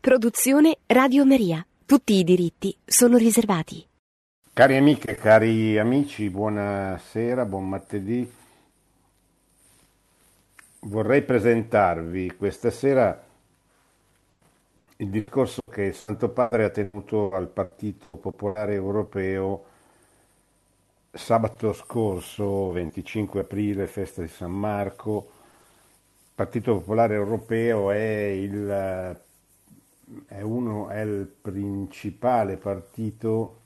Produzione Radio Maria. Tutti i diritti sono riservati. Cari amiche, cari amici, buonasera, buon martedì. Vorrei presentarvi questa sera il discorso che il Santo Padre ha tenuto al Partito Popolare Europeo sabato scorso, 25 aprile, festa di San Marco. Il Partito Popolare Europeo è il principale partito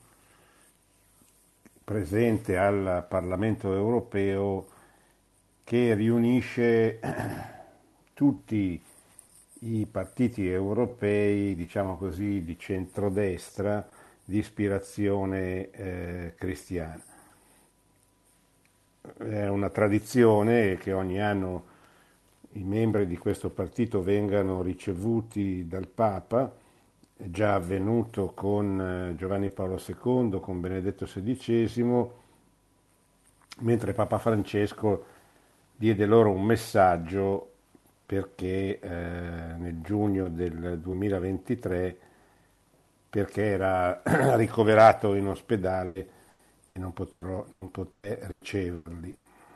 presente al Parlamento europeo che riunisce tutti i partiti europei, diciamo così, di centrodestra, di ispirazione cristiana. È una tradizione che ogni anno i membri di questo partito vengano ricevuti dal Papa. È già avvenuto con Giovanni Paolo II, con Benedetto XVI, mentre Papa Francesco diede loro un messaggio perché nel giugno del 2023, perché era ricoverato in ospedale e non poté riceverli.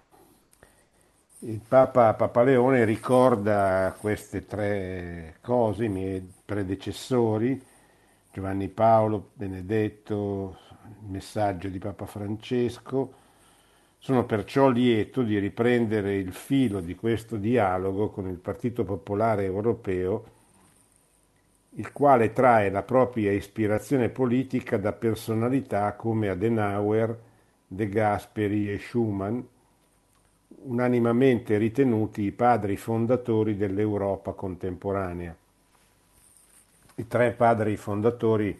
Il Papa Leone ricorda queste tre cose, i miei predecessori, Giovanni Paolo, Benedetto, il messaggio di Papa Francesco. Sono perciò lieto di riprendere il filo di questo dialogo con il Partito Popolare Europeo, il quale trae la propria ispirazione politica da personalità come Adenauer, De Gasperi e Schuman, unanimamente ritenuti i padri fondatori dell'Europa contemporanea. I tre padri fondatori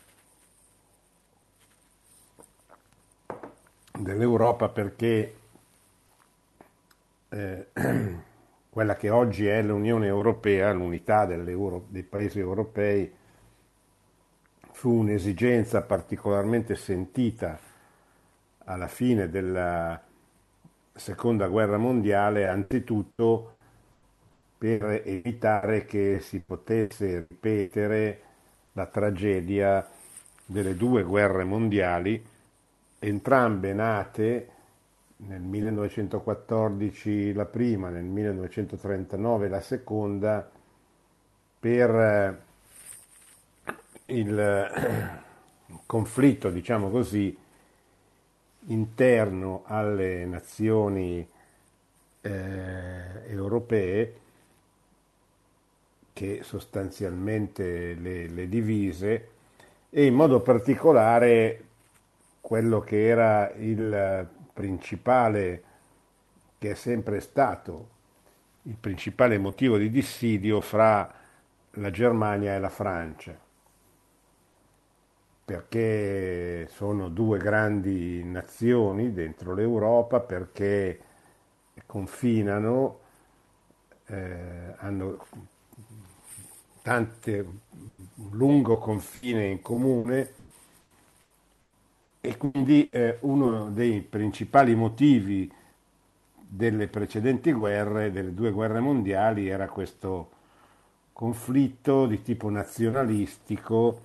dell'Europa perché quella che oggi è l'Unione Europea, l'unità dei paesi europei, fu un'esigenza particolarmente sentita alla fine della Seconda Guerra Mondiale, anzitutto per evitare che si potesse ripetere la tragedia delle due guerre mondiali, entrambe nate nel 1914 la prima, nel 1939 la seconda, per il conflitto, diciamo così, interno alle nazioni europee, che sostanzialmente le divise, e in modo particolare quello che era il principale, che è sempre stato il principale motivo di dissidio fra la Germania e la Francia, perché sono due grandi nazioni dentro l'Europa, perché confinano, hanno un lungo confine in comune, e quindi uno dei principali motivi delle precedenti guerre, delle due guerre mondiali, era questo conflitto di tipo nazionalistico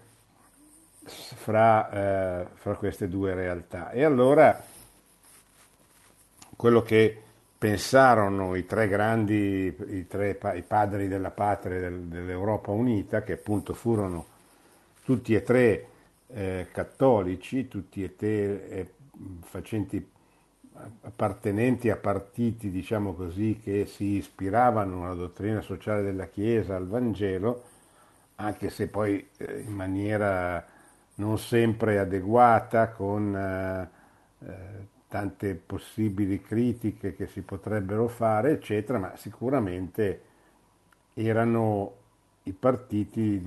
fra queste due realtà. E allora quello che pensarono i tre grandi, i padri della patria dell'Europa unita, che appunto furono tutti e tre cattolici, tutti e tre appartenenti a partiti, diciamo così, che si ispiravano alla dottrina sociale della Chiesa, al Vangelo, anche se poi in maniera non sempre adeguata, con tante possibili critiche che si potrebbero fare, eccetera, ma sicuramente erano i partiti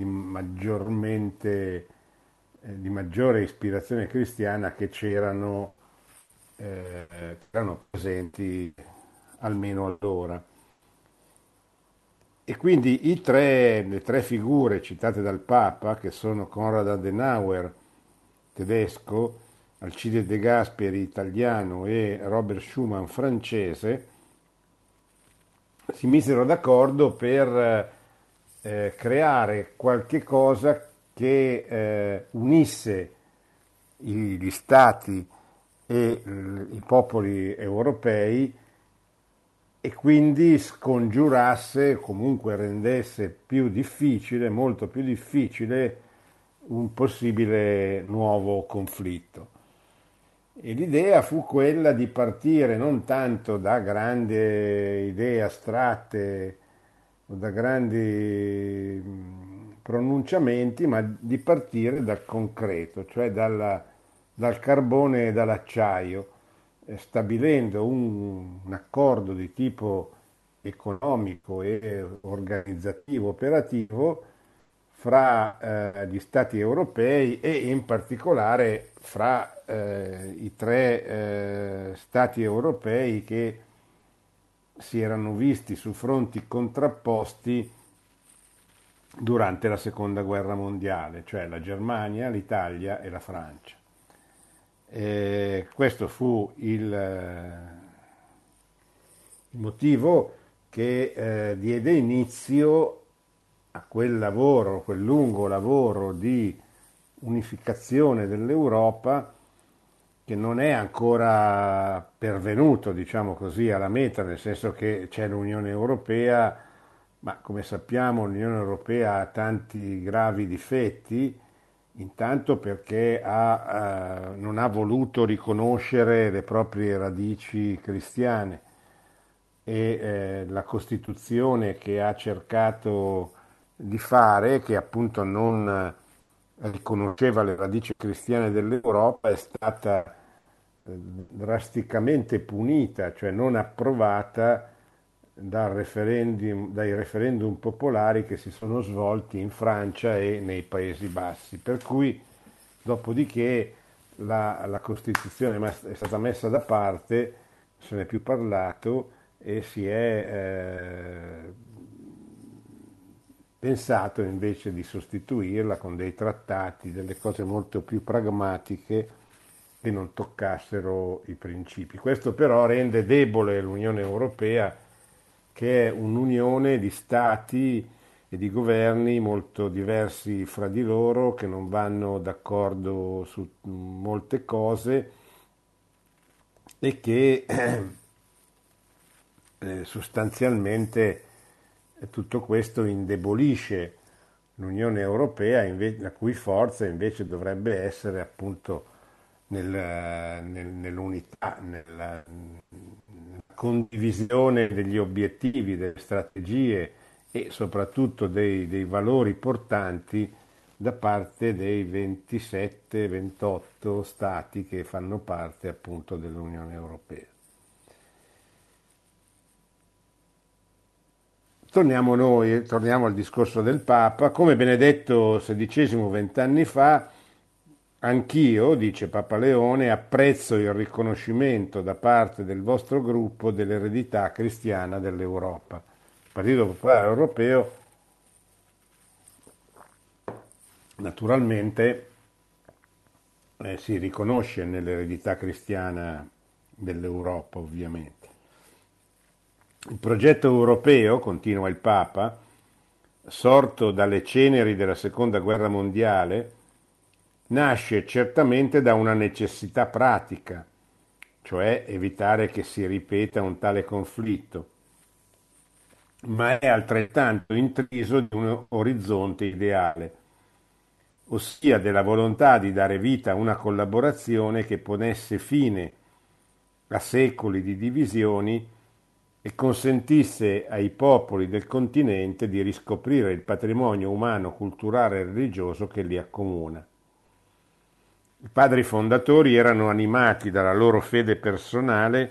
di maggiore ispirazione cristiana che erano presenti almeno allora. E quindi le tre figure citate dal Papa, che sono Konrad Adenauer, tedesco, Alcide De Gasperi, italiano, e Robert Schuman, francese, si misero d'accordo per creare qualche cosa che unisse gli stati e i popoli europei e quindi scongiurasse, comunque rendesse più difficile, molto più difficile, un possibile nuovo conflitto. E l'idea fu quella di partire non tanto da grandi idee astratte o da grandi pronunciamenti, ma di partire dal concreto, cioè dal carbone e dall'acciaio, stabilendo un accordo di tipo economico e organizzativo, operativo fra gli Stati europei e in particolare fra i tre Stati europei che si erano visti su fronti contrapposti durante la Seconda Guerra Mondiale, cioè la Germania, l'Italia e la Francia. Questo fu il motivo che diede inizio a quel lavoro, quel lungo lavoro di unificazione dell'Europa che non è ancora pervenuto, diciamo così, alla meta, nel senso che c'è l'Unione Europea, ma come sappiamo l'Unione Europea ha tanti gravi difetti, intanto perché non ha voluto riconoscere le proprie radici cristiane e la Costituzione che ha cercato di fare, che appunto non riconosceva le radici cristiane dell'Europa, è stata drasticamente punita, cioè non approvata dai referendum popolari che si sono svolti in Francia e nei Paesi Bassi. Per cui, dopodiché, la Costituzione è stata messa da parte, se ne è più parlato e si è pensato invece di sostituirla con dei trattati, delle cose molto più pragmatiche che non toccassero i principi. Questo però rende debole l'Unione Europea, che è un'unione di stati e di governi molto diversi fra di loro, che non vanno d'accordo su molte cose e che sostanzialmente tutto questo indebolisce l'Unione Europea, la cui forza invece dovrebbe essere appunto nell'unità, nella condivisione degli obiettivi, delle strategie e soprattutto dei valori portanti da parte dei 27-28 stati che fanno parte appunto dell'Unione Europea. Torniamo al discorso del Papa. Come Benedetto XVI 20 anni fa, anch'io, dice Papa Leone, apprezzo il riconoscimento da parte del vostro gruppo dell'eredità cristiana dell'Europa. Il Partito Popolare Europeo naturalmente si riconosce nell'eredità cristiana dell'Europa, ovviamente. Il progetto europeo, continua il Papa, sorto dalle ceneri della Seconda Guerra Mondiale, nasce certamente da una necessità pratica, cioè evitare che si ripeta un tale conflitto, ma è altrettanto intriso di un orizzonte ideale, ossia della volontà di dare vita a una collaborazione che ponesse fine a secoli di divisioni e consentisse ai popoli del continente di riscoprire il patrimonio umano, culturale e religioso che li accomuna. I padri fondatori erano animati dalla loro fede personale,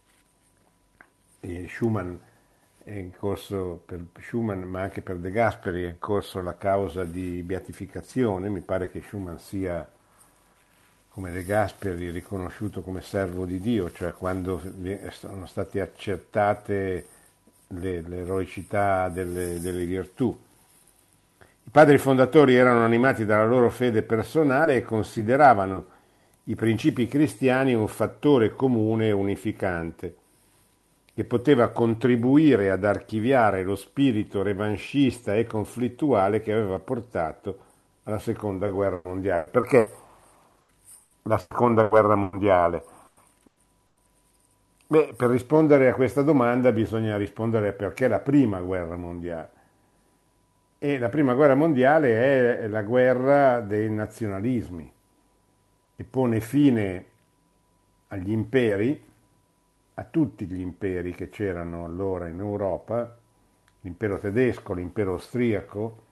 e Schumann è in corso per Schumann, ma anche per De Gasperi è in corso la causa di beatificazione. Mi pare che Schumann sia, come De Gasperi, riconosciuto come servo di Dio, cioè quando sono state accertate l'eroicità delle virtù. I padri fondatori erano animati dalla loro fede personale e consideravano i principi cristiani un fattore comune e unificante. che poteva contribuire ad archiviare lo spirito revanchista e conflittuale che aveva portato alla seconda guerra mondiale. Perché la seconda guerra mondiale? Beh, per rispondere a questa domanda bisogna rispondere a perché la prima guerra mondiale. E la prima guerra mondiale è la guerra dei nazionalismi e pone fine agli imperi, a tutti gli imperi che c'erano allora in Europa, l'impero tedesco, l'impero austriaco,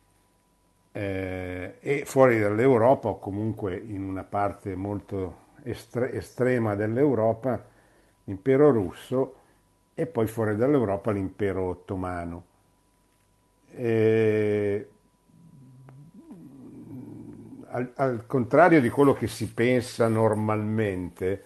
e fuori dall'Europa, o comunque in una parte molto estrema dell'Europa, l'impero russo, e poi fuori dall'Europa l'impero ottomano. Eh, al contrario di quello che si pensa normalmente,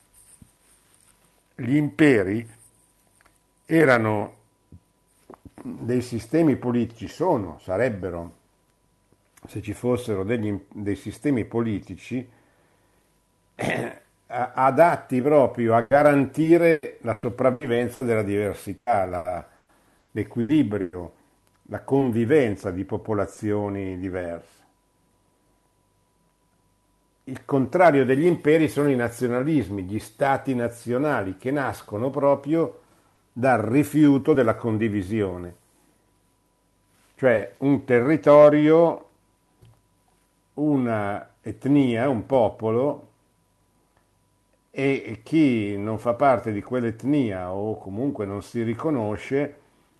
gli imperi erano dei sistemi politici, sarebbero, se ci fossero dei sistemi politici adatti proprio a garantire la sopravvivenza della diversità, l'equilibrio, la convivenza di popolazioni diverse. Il contrario degli imperi sono i nazionalismi, gli stati nazionali che nascono proprio dal rifiuto della condivisione, cioè un territorio, una etnia, un popolo, e chi non fa parte di quell'etnia o comunque non si riconosce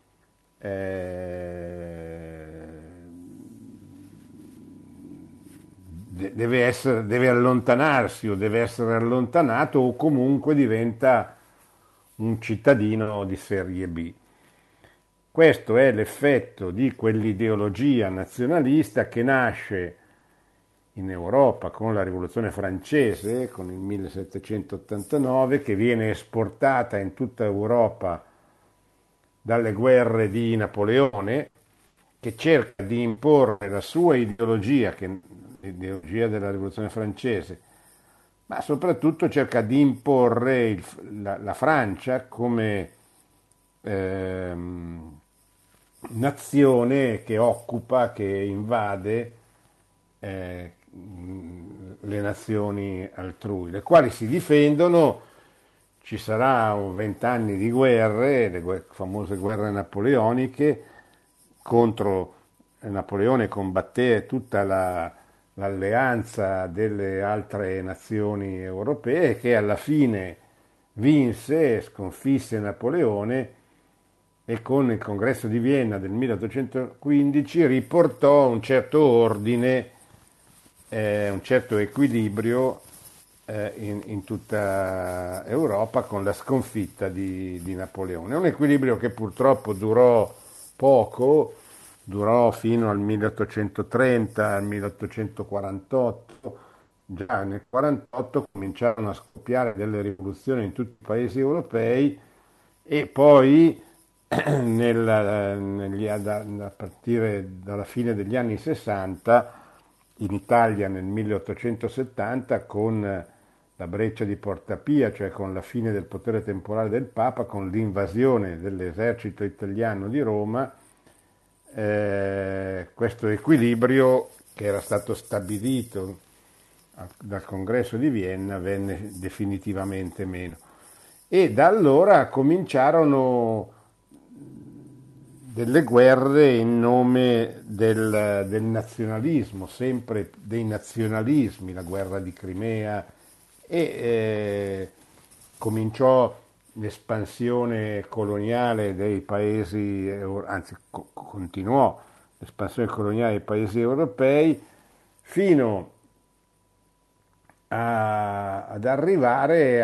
deve allontanarsi o deve essere allontanato o comunque diventa un cittadino di serie B. Questo è l'effetto di quell'ideologia nazionalista che nasce in Europa con la Rivoluzione francese, con il 1789, che viene esportata in tutta Europa dalle guerre di Napoleone, che cerca di imporre la sua ideologia, l'ideologia della Rivoluzione francese, ma soprattutto cerca di imporre la Francia come nazione che occupa, che invade le nazioni altrui, le quali si difendono. Ci sarà 20 anni di guerre, le famose guerre napoleoniche, contro Napoleone combatté tutta l'alleanza delle altre nazioni europee che alla fine vinse, sconfisse Napoleone e con il congresso di Vienna del 1815 riportò un certo ordine, un certo equilibrio in tutta Europa con la sconfitta di Napoleone. Un equilibrio che purtroppo durò poco, durò fino al 1830, al 1848. Già nel 1948 cominciarono a scoppiare delle rivoluzioni in tutti i paesi europei e poi a partire dalla fine degli anni 60 in Italia nel 1870 con la breccia di Porta Pia, cioè con la fine del potere temporale del Papa, con l'invasione dell'esercito italiano di Roma, questo equilibrio che era stato stabilito dal Congresso di Vienna venne definitivamente meno. E da allora cominciarono delle guerre in nome del nazionalismo, sempre dei nazionalismi, la guerra di Crimea, e cominciò l'espansione coloniale dei paesi, anzi continuò l'espansione coloniale dei paesi europei fino ad arrivare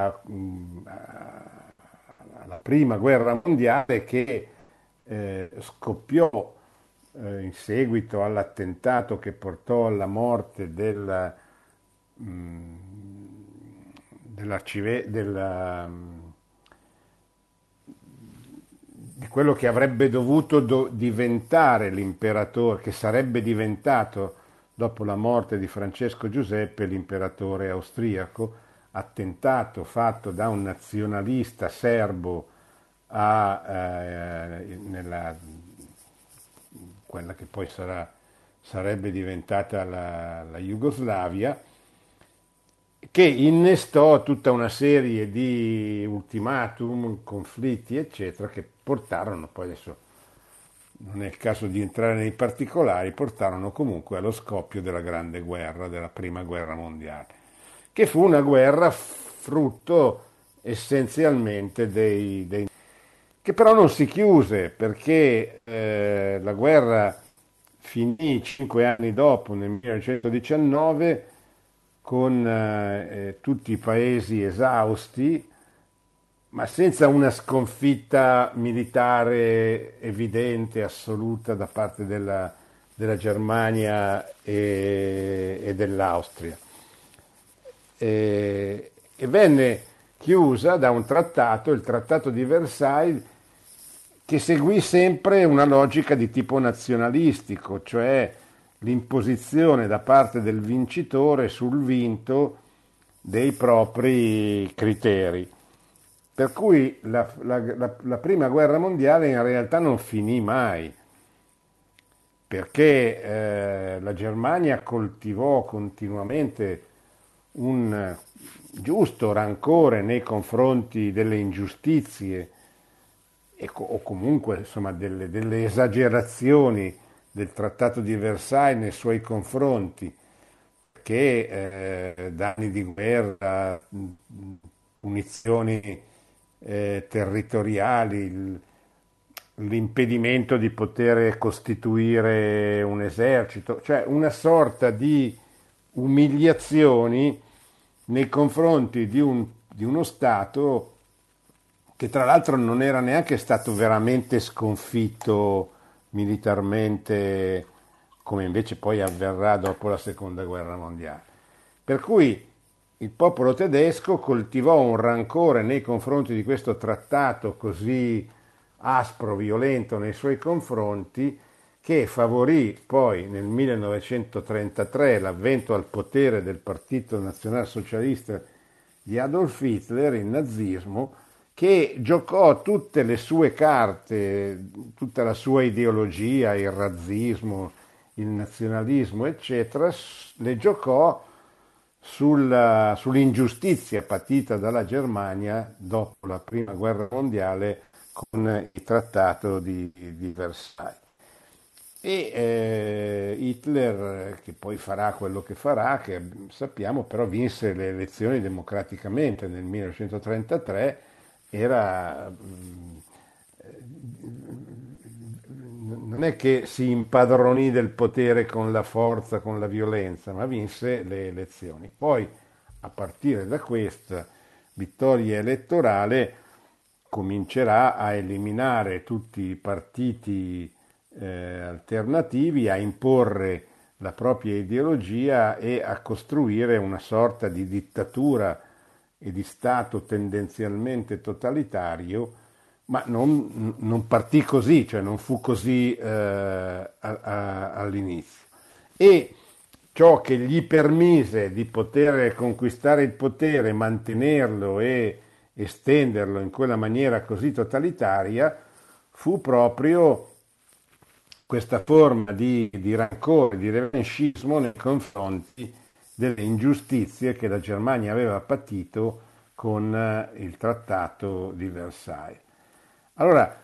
alla prima guerra mondiale che scoppiò in seguito all'attentato che portò alla morte di quello che avrebbe dovuto diventare l'imperatore, che sarebbe diventato dopo la morte di Francesco Giuseppe l'imperatore austriaco, attentato fatto da un nazionalista serbo nella, quella che poi sarebbe diventata la Jugoslavia, che innestò tutta una serie di ultimatum, conflitti, eccetera, che portarono, poi adesso non è il caso di entrare nei particolari, portarono comunque allo scoppio della Grande Guerra, della Prima Guerra Mondiale, che fu una guerra frutto essenzialmente che però non si chiuse perché la guerra finì 5 anni dopo, nel 1919, con tutti i paesi esausti, ma senza una sconfitta militare evidente, assoluta da parte della Germania e dell'Austria. E venne chiusa da un trattato, il Trattato di Versailles, che seguì sempre una logica di tipo nazionalistico, cioè l'imposizione da parte del vincitore sul vinto dei propri criteri. Per cui la prima guerra mondiale in realtà non finì mai, perché la Germania coltivò continuamente un giusto rancore nei confronti delle ingiustizie o comunque insomma, delle esagerazioni del Trattato di Versailles nei suoi confronti, che danni di guerra, punizioni territoriali, l'impedimento di poter costituire un esercito, cioè una sorta di umiliazioni nei confronti di uno Stato che tra l'altro non era neanche stato veramente sconfitto militarmente, come invece poi avverrà dopo la Seconda Guerra Mondiale. Per cui il popolo tedesco coltivò un rancore nei confronti di questo trattato così aspro, violento nei suoi confronti, che favorì poi nel 1933 l'avvento al potere del Partito Nazionalsocialista di Adolf Hitler, il nazismo, che giocò tutte le sue carte, tutta la sua ideologia, il razzismo, il nazionalismo, eccetera, le giocò sull'ingiustizia patita dalla Germania dopo la Prima Guerra Mondiale con il Trattato di Versailles. E Hitler, che poi farà quello che farà, che sappiamo, però vinse le elezioni democraticamente nel 1933, non è che si impadronì del potere con la forza, con la violenza, ma vinse le elezioni. Poi, a partire da questa vittoria elettorale, comincerà a eliminare tutti i partiti alternativi, a imporre la propria ideologia e a costruire una sorta di dittatura e di Stato tendenzialmente totalitario, ma non partì così, cioè non fu così all'inizio. E ciò che gli permise di poter conquistare il potere, mantenerlo e estenderlo in quella maniera così totalitaria, fu proprio questa forma di rancore, di revanchismo nei confronti delle ingiustizie che la Germania aveva patito con il Trattato di Versailles. Allora,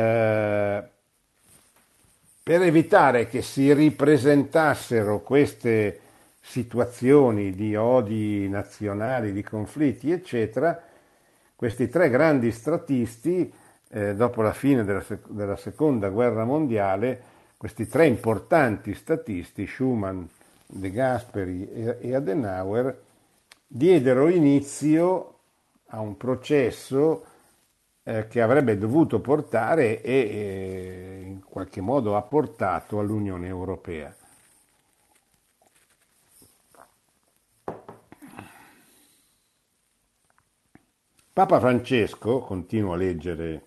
per evitare che si ripresentassero queste situazioni di odi nazionali, di conflitti, eccetera, questi tre grandi stratisti, dopo la fine della Seconda Guerra Mondiale, questi tre importanti statisti, Schuman, De Gasperi e Adenauer, diedero inizio a un processo che avrebbe dovuto portare e in qualche modo ha portato all'Unione Europea. Papa Francesco, continuo a leggere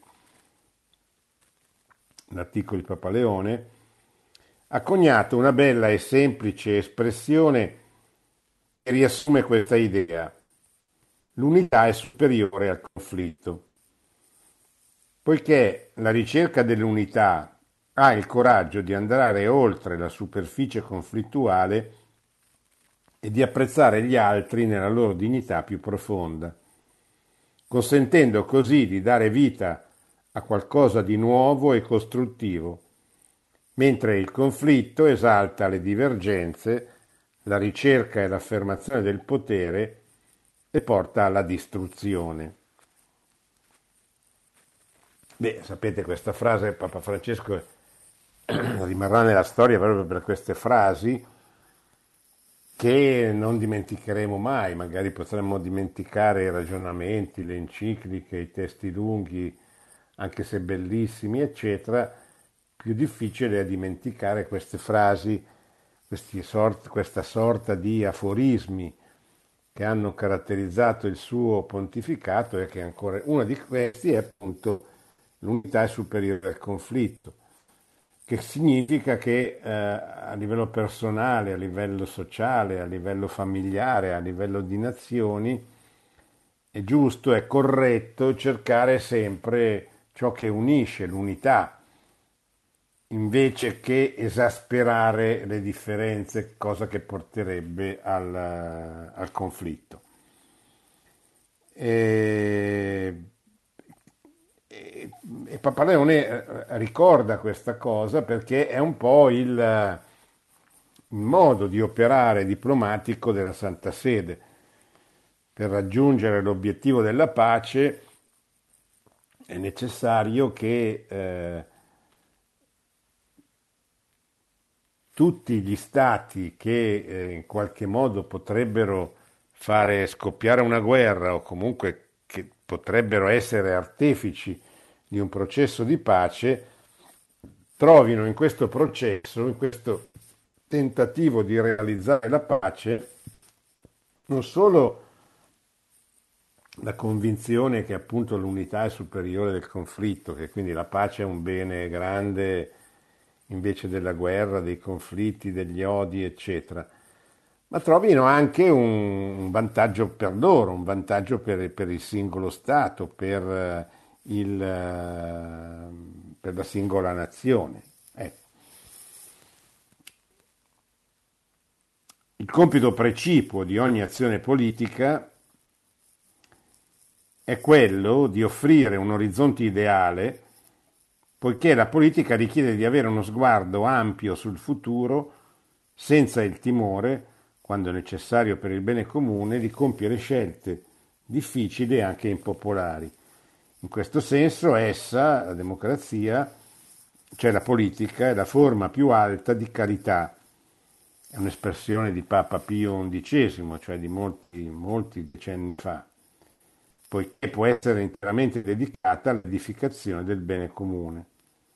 l'articolo di Papa Leone, ha coniato una bella e semplice espressione che riassume questa idea. l'unità è superiore al conflitto, poiché la ricerca dell'unità ha il coraggio di andare oltre la superficie conflittuale e di apprezzare gli altri nella loro dignità più profonda, consentendo così di dare vita a qualcosa di nuovo e costruttivo, mentre il conflitto esalta le divergenze, la ricerca e l'affermazione del potere e porta alla distruzione. Beh, sapete, questa frase Papa Francesco rimarrà nella storia proprio per queste frasi che non dimenticheremo mai, magari potremmo dimenticare i ragionamenti, le encicliche, i testi lunghi, anche se bellissimi, eccetera. Più difficile è dimenticare queste frasi, questa sorta di aforismi che hanno caratterizzato il suo pontificato e che ancora uno di questi è appunto l'unità è superiore al conflitto, che significa che a livello personale, a livello sociale, a livello familiare, a livello di nazioni, è giusto, è corretto cercare sempre ciò che unisce, l'unità, invece che esasperare le differenze, cosa che porterebbe al conflitto. E, e Papa Leone ricorda questa cosa perché è un po' il modo di operare diplomatico della Santa Sede. Per raggiungere l'obiettivo della pace è necessario che tutti gli stati che in qualche modo potrebbero fare scoppiare una guerra o comunque che potrebbero essere artefici di un processo di pace, trovino in questo processo, in questo tentativo di realizzare la pace, non solo la convinzione che appunto l'unità è superiore del conflitto, che quindi la pace è un bene grande invece della guerra, dei conflitti, degli odi, eccetera, ma trovino anche un vantaggio per loro, un vantaggio per il singolo Stato, per la singola nazione. Ecco. Il compito precipuo di ogni azione politica è quello di offrire un orizzonte ideale, poiché la politica richiede di avere uno sguardo ampio sul futuro, senza il timore, quando è necessario per il bene comune, di compiere scelte difficili e anche impopolari. In questo senso essa, la democrazia, cioè la politica, è la forma più alta di carità. È un'espressione di Papa Pio XI, cioè di molti decenni fa, poiché può essere interamente dedicata all'edificazione del bene comune.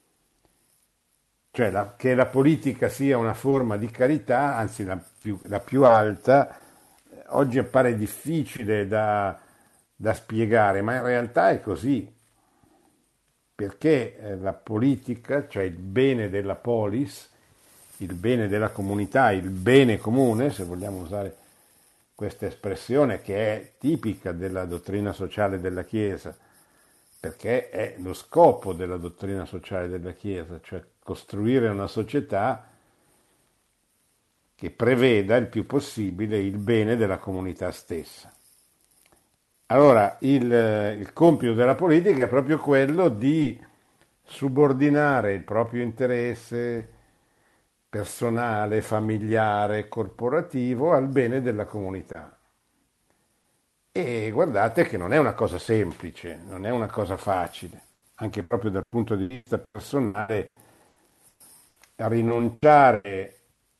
Cioè che la politica sia una forma di carità, anzi la più alta, oggi appare difficile da spiegare, ma in realtà è così, perché la politica, cioè il bene della polis, il bene della comunità, il bene comune, se vogliamo usare questa espressione che è tipica della dottrina sociale della Chiesa, perché è lo scopo della dottrina sociale della Chiesa, cioè costruire una società che preveda il più possibile il bene della comunità stessa. Allora, il compito della politica è proprio quello di subordinare il proprio interesse personale, familiare, corporativo al bene della comunità. E guardate che non è una cosa semplice, non è una cosa facile, anche proprio dal punto di vista personale, a rinunciare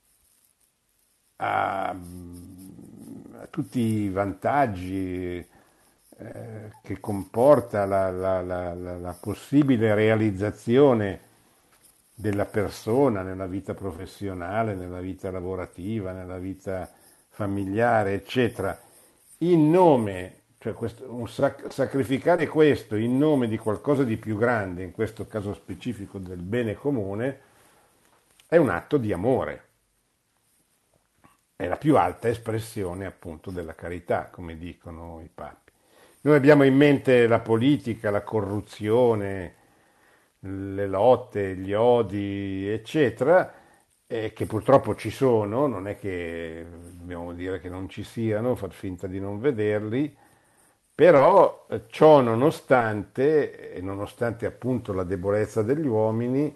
a tutti i vantaggi che comporta la possibile realizzazione della persona nella vita professionale, nella vita lavorativa, nella vita familiare, eccetera, in nome, cioè sacrificare questo in nome di qualcosa di più grande, in questo caso specifico del bene comune, è un atto di amore. È la più alta espressione appunto della carità, come dicono i papi. Noi abbiamo in mente la politica, la corruzione, le lotte, gli odi, eccetera, che purtroppo ci sono, non è che dobbiamo dire che non ci siano, far finta di non vederli, però ciò nonostante, e nonostante appunto la debolezza degli uomini,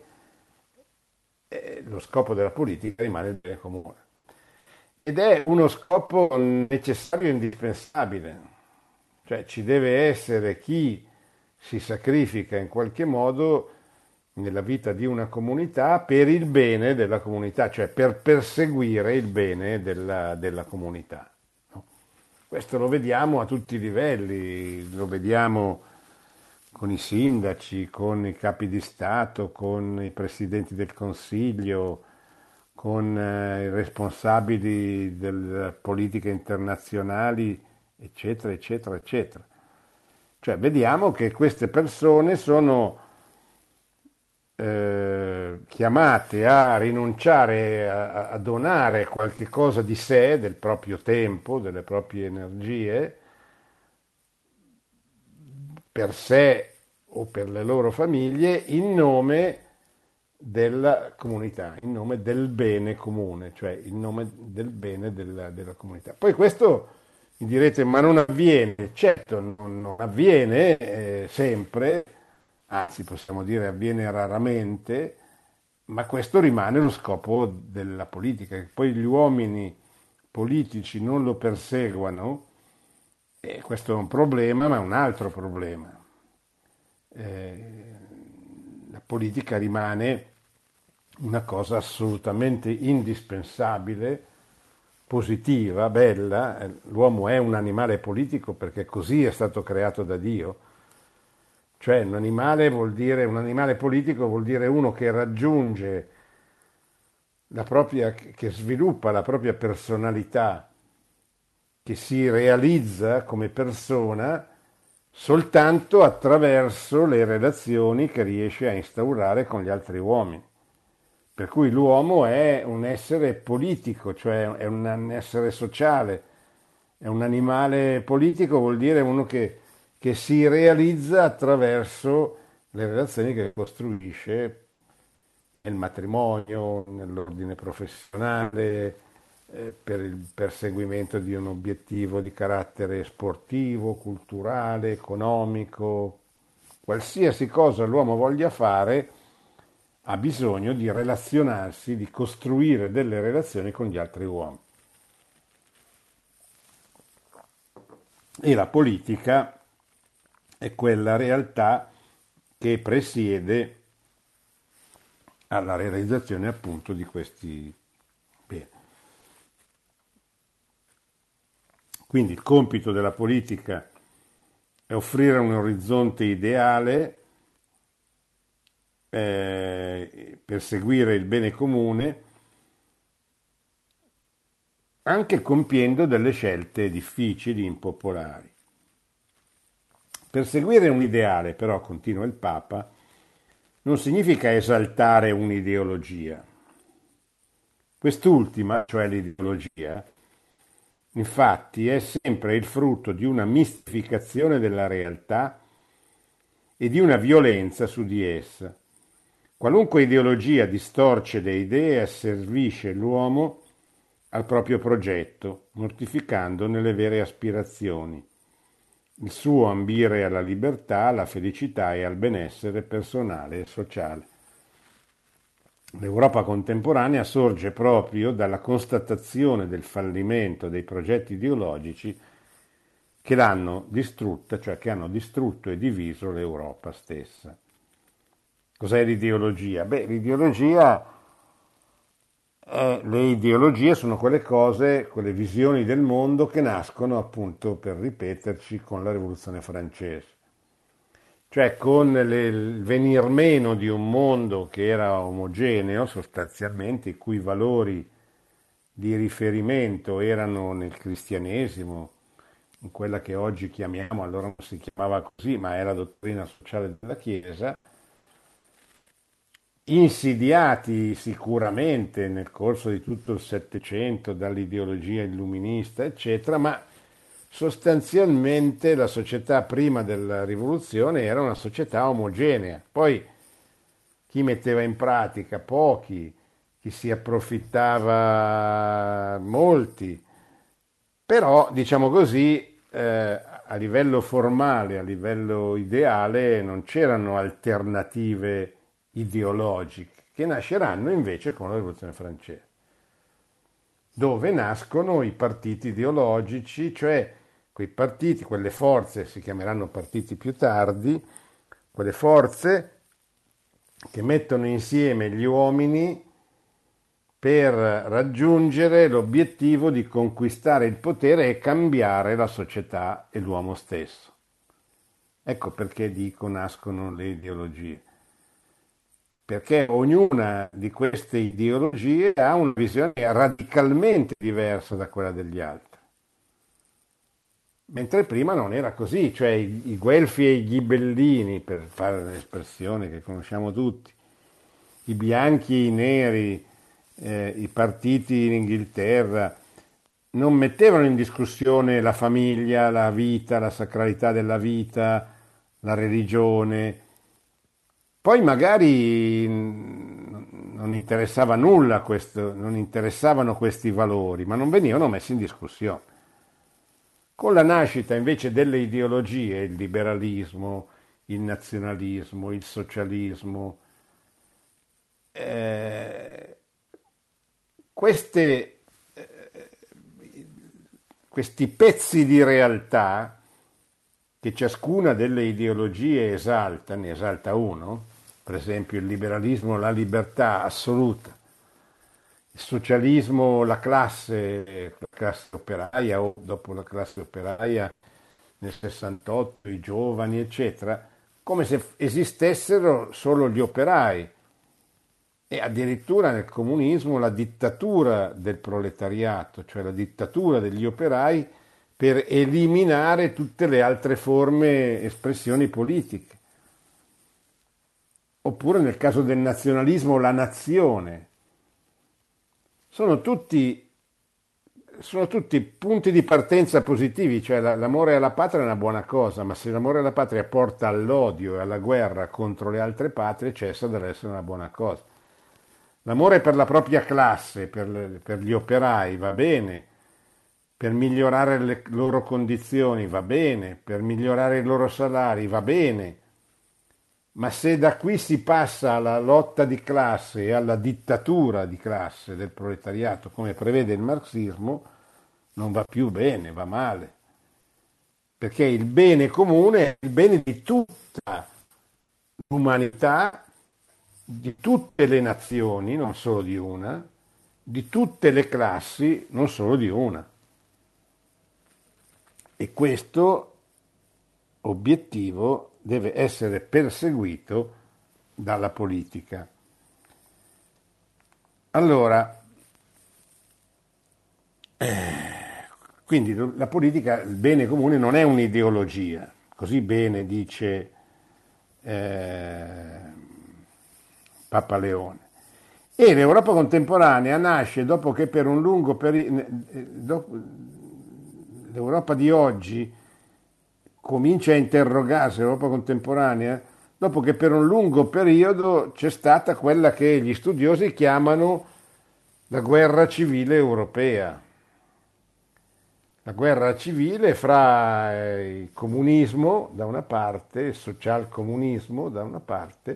lo scopo della politica rimane il bene comune. Ed è uno scopo necessario e indispensabile, cioè ci deve essere chi si sacrifica in qualche modo nella vita di una comunità per il bene della comunità, cioè per perseguire il bene della comunità. No? Questo lo vediamo a tutti i livelli, lo vediamo con i sindaci, con i capi di Stato, con i presidenti del Consiglio, con i responsabili delle politiche internazionali, eccetera, eccetera, eccetera. Cioè vediamo che queste persone sono chiamate a rinunciare a donare qualche cosa di sé, del proprio tempo, delle proprie energie, per sé o per le loro famiglie, in nome della comunità, in nome del bene comune, cioè in nome del bene della comunità. Poi questo mi direte, ma non avviene? Certo, non avviene sempre, anzi possiamo dire avviene raramente, ma questo rimane lo scopo della politica, che poi gli uomini politici non lo perseguano, e questo è un problema, ma è un altro problema. La politica rimane una cosa assolutamente indispensabile, positiva, bella. L'uomo è un animale politico perché così è stato creato da Dio. Cioè un animale politico vuol dire uno che raggiunge che sviluppa la propria personalità, che si realizza come persona soltanto attraverso le relazioni che riesce a instaurare con gli altri uomini. Per cui l'uomo è un essere politico, cioè è un essere sociale, è un animale politico, vuol dire uno che si realizza attraverso le relazioni che costruisce nel matrimonio, nell'ordine professionale, per il perseguimento di un obiettivo di carattere sportivo, culturale, economico, qualsiasi cosa l'uomo voglia fare, ha bisogno di relazionarsi, di costruire delle relazioni con gli altri uomini. E la politica è quella realtà che presiede alla realizzazione appunto di questi beni. Quindi il compito della politica è offrire un orizzonte ideale, perseguire il bene comune, anche compiendo delle scelte difficili, impopolari. Perseguire un ideale, però, continua il Papa, non significa esaltare un'ideologia. Quest'ultima, cioè l'ideologia, infatti è sempre il frutto di una mistificazione della realtà e di una violenza su di essa. Qualunque ideologia distorce le idee e asservisce l'uomo al proprio progetto, mortificandone le vere aspirazioni, il suo ambire alla libertà, alla felicità e al benessere personale e sociale. L'Europa contemporanea sorge proprio dalla constatazione del fallimento dei progetti ideologici che l'hanno distrutta, cioè che hanno distrutto e diviso l'Europa stessa. Cos'è l'ideologia? Le ideologie sono quelle cose, quelle visioni del mondo che nascono appunto per ripeterci con la Rivoluzione francese. Cioè con il venir meno di un mondo che era omogeneo sostanzialmente, i cui valori di riferimento erano nel cristianesimo, in quella che oggi chiamiamo, allora non si chiamava così, ma è la dottrina sociale della Chiesa, insidiati sicuramente nel corso di tutto il Settecento dall'ideologia illuminista, eccetera, ma sostanzialmente la società prima della rivoluzione era una società omogenea. Poi chi metteva in pratica pochi, chi si approfittava molti, però diciamo così, a livello formale, a livello ideale, non c'erano alternative ideologiche, che nasceranno invece con la rivoluzione francese, dove nascono i partiti ideologici, cioè quei partiti, quelle forze, si chiameranno partiti più tardi, quelle forze che mettono insieme gli uomini per raggiungere l'obiettivo di conquistare il potere e cambiare la società e l'uomo stesso. Ecco perché dico nascono le ideologie. Perché ognuna di queste ideologie ha una visione radicalmente diversa da quella degli altri. Mentre prima non era così, cioè i guelfi e i ghibellini, per fare un'espressione che conosciamo tutti, i bianchi e i neri, i partiti in Inghilterra, non mettevano in discussione la famiglia, la vita, la sacralità della vita, la religione. Poi magari non interessava nulla questo, non interessavano questi valori, ma non venivano messi in discussione. Con la nascita invece delle ideologie, il liberalismo, il nazionalismo, il socialismo, eh, queste, questi pezzi di realtà che ciascuna delle ideologie esalta, ne esalta uno, per esempio il liberalismo, la libertà assoluta, il socialismo, la classe operaia o dopo la classe operaia nel 68, i giovani, eccetera, come se esistessero solo gli operai e addirittura nel comunismo la dittatura del proletariato, cioè la dittatura degli operai per eliminare tutte le altre forme, espressioni politiche. Oppure nel caso del nazionalismo la nazione. Sono tutti, sono tutti punti di partenza positivi, cioè l'amore alla patria è una buona cosa, ma se l'amore alla patria porta all'odio e alla guerra contro le altre patrie, cessa dall'essere una buona cosa. L'amore per la propria classe, per gli operai va bene, per migliorare le loro condizioni va bene, per migliorare i loro salari va bene, ma se da qui si passa alla lotta di classe e alla dittatura di classe del proletariato, come prevede il marxismo, non va più bene, va male. Perché il bene comune è il bene di tutta l'umanità, di tutte le nazioni, non solo di una, di tutte le classi, non solo di una. E questo obiettivo deve essere perseguito dalla politica. Allora, quindi la politica, il bene comune non è un'ideologia, così bene dice eh, Papa Leone. E l'Europa contemporanea nasce dopo che per un lungo periodo, l'Europa di oggi comincia a interrogarsi, l'Europa contemporanea, dopo che per un lungo periodo c'è stata quella che gli studiosi chiamano la guerra civile europea. La guerra civile fra il comunismo da una parte, il socialcomunismo da una parte,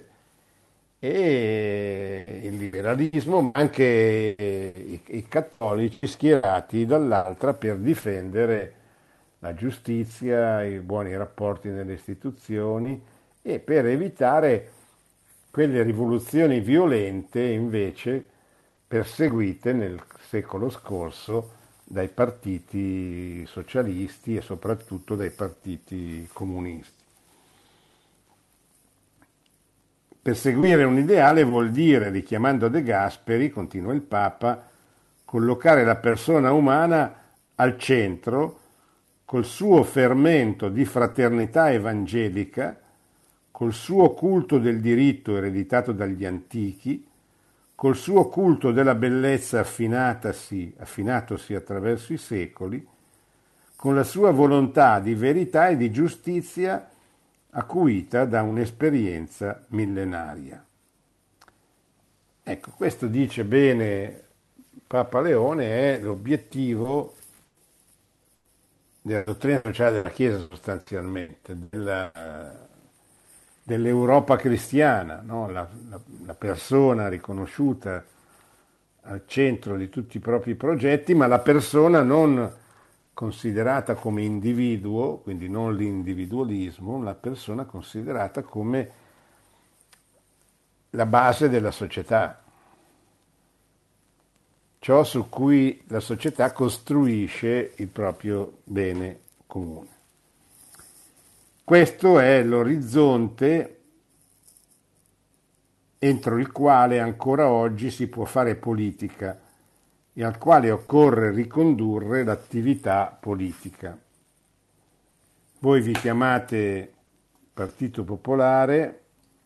e il liberalismo, ma anche i cattolici schierati dall'altra per difendere la giustizia, i buoni rapporti nelle istituzioni e per evitare quelle rivoluzioni violente invece perseguite nel secolo scorso dai partiti socialisti e soprattutto dai partiti comunisti. Perseguire un ideale vuol dire, richiamando De Gasperi, continua il Papa, collocare la persona umana al centro col suo fermento di fraternità evangelica, col suo culto del diritto ereditato dagli antichi, col suo culto della bellezza affinatosi attraverso i secoli, con la sua volontà di verità e di giustizia acuita da un'esperienza millenaria. Ecco, questo dice bene Papa Leone, è l'obiettivo della dottrina sociale della Chiesa sostanzialmente, dell'Europa cristiana, no? La persona riconosciuta al centro di tutti i propri progetti, ma la persona non considerata come individuo, quindi non l'individualismo, la persona considerata come la base della società, ciò su cui la società costruisce il proprio bene comune. Questo è l'orizzonte entro il quale ancora oggi si può fare politica e al quale occorre ricondurre l'attività politica. Voi vi chiamate Partito Popolare,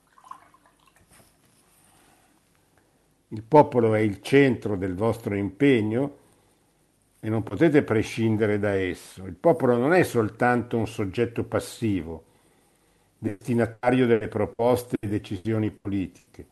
il popolo è il centro del vostro impegno e non potete prescindere da esso. Il popolo non è soltanto un soggetto passivo, destinatario delle proposte e decisioni politiche.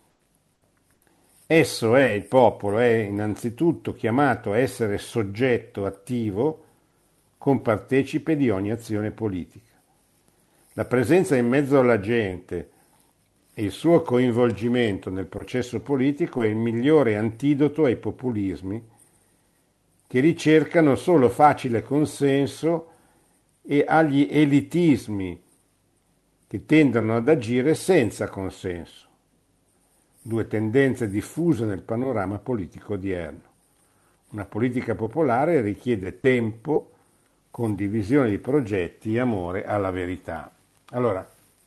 Esso è, il popolo, è innanzitutto chiamato a essere soggetto attivo, compartecipe di ogni azione politica. La presenza in mezzo alla gente e il suo coinvolgimento nel processo politico è il migliore antidoto ai populismi che ricercano solo facile consenso e agli elitismi che tendono ad agire senza consenso, due tendenze diffuse nel panorama politico odierno. Una politica popolare richiede tempo, condivisione di progetti e amore alla verità. Allora,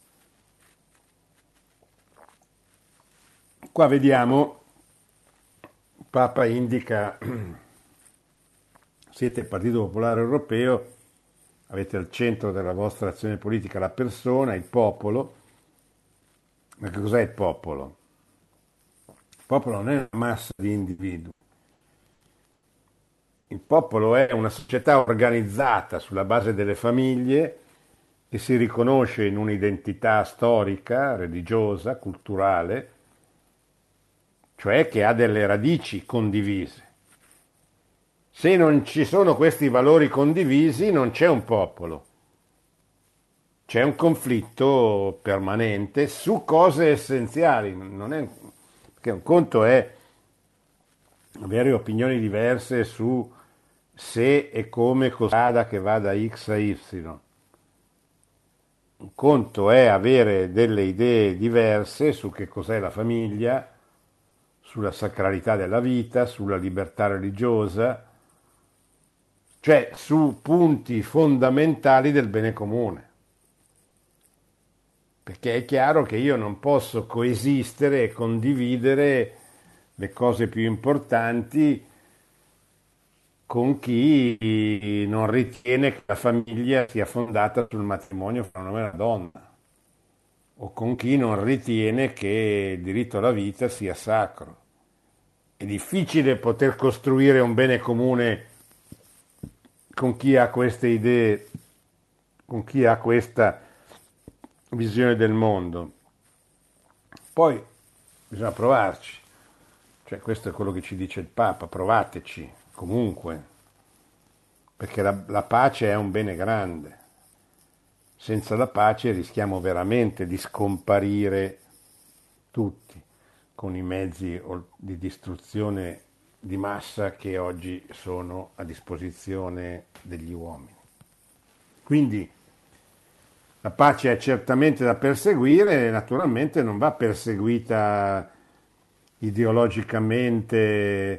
qua vediamo, il Papa indica, siete il Partito Popolare Europeo, avete al centro della vostra azione politica la persona, il popolo. Ma che cos'è il popolo? Il popolo non è una massa di individui. Il popolo è una società organizzata sulla base delle famiglie che si riconosce in un'identità storica, religiosa, culturale, cioè che ha delle radici condivise. Se non ci sono questi valori condivisi, non c'è un popolo. C'è un conflitto permanente su cose essenziali. Non è, perché un conto è avere opinioni diverse su se e come cosa che va da X a Y. Un conto è avere delle idee diverse su che cos'è la famiglia, sulla sacralità della vita, sulla libertà religiosa, cioè su punti fondamentali del bene comune. Perché è chiaro che io non posso coesistere e condividere le cose più importanti con chi non ritiene che la famiglia sia fondata sul matrimonio fra un uomo e una donna, o con chi non ritiene che il diritto alla vita sia sacro. È difficile poter costruire un bene comune con chi ha queste idee, con chi ha questa visione del mondo. Poi bisogna provarci, cioè questo è quello che ci dice il Papa, provateci comunque, perché la pace è un bene grande. Senza la pace rischiamo veramente di scomparire tutti con i mezzi di distruzione di massa che oggi sono a disposizione degli uomini. Quindi la pace è certamente da perseguire e naturalmente non va perseguita ideologicamente,